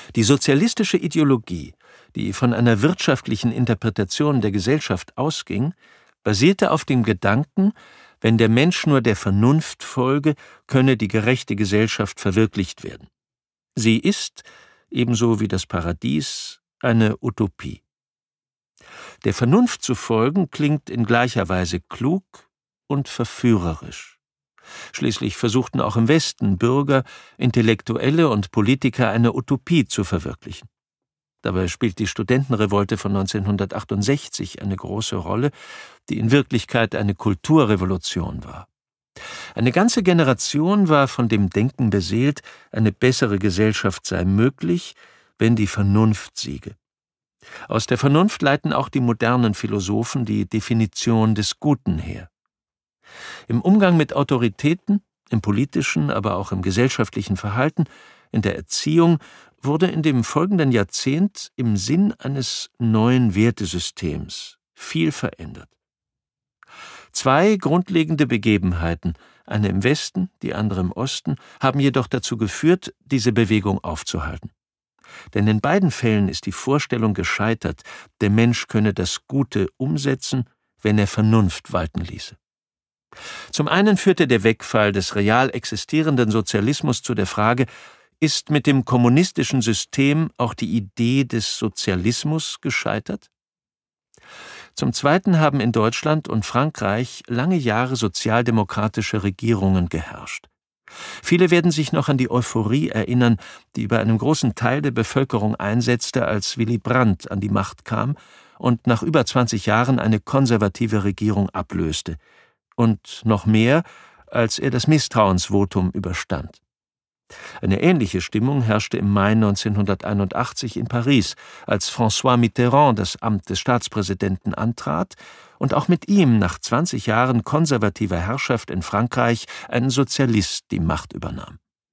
Die sozialistische Ideologie, die von einer wirtschaftlichen Interpretation der Gesellschaft ausging, basierte auf dem Gedanken, wenn der Mensch nur der Vernunft folge, könne die gerechte Gesellschaft verwirklicht werden. Sie ist, ebenso wie das Paradies, eine Utopie. Der Vernunft zu folgen klingt in gleicher Weise klug und verführerisch. Schließlich versuchten auch im Westen Bürger, Intellektuelle und Politiker eine Utopie zu verwirklichen. Dabei spielt die Studentenrevolte von 1968 eine große Rolle, die in Wirklichkeit eine Kulturrevolution war. Eine ganze Generation war von dem Denken beseelt, eine bessere Gesellschaft sei möglich, wenn die Vernunft siege. Aus der Vernunft leiten auch die modernen Philosophen die Definition des Guten her. Im Umgang mit Autoritäten, im politischen, aber auch im gesellschaftlichen Verhalten, in der Erziehung wurde in dem folgenden Jahrzehnt im Sinn eines neuen Wertesystems viel verändert. Zwei grundlegende Begebenheiten, eine im Westen, die andere im Osten, haben jedoch dazu geführt, diese Bewegung aufzuhalten. Denn in beiden Fällen ist die Vorstellung gescheitert, der Mensch könne das Gute umsetzen, wenn er Vernunft walten ließe. Zum einen führte der Wegfall des real existierenden Sozialismus zu der Frage, ist mit dem kommunistischen System auch die Idee des Sozialismus gescheitert? Zum Zweiten haben in Deutschland und Frankreich lange Jahre sozialdemokratische Regierungen geherrscht. Viele werden sich noch an die Euphorie erinnern, die bei einem großen Teil der Bevölkerung einsetzte, als Willy Brandt an die Macht kam und nach über 20 Jahren eine konservative Regierung ablöste. Und noch mehr, als er das Misstrauensvotum überstand. Eine ähnliche Stimmung herrschte im Mai 1981 in Paris, als François Mitterrand das Amt des Staatspräsidenten antrat und auch mit ihm nach 20 Jahren konservativer Herrschaft in Frankreich ein Sozialist die Macht übernahm.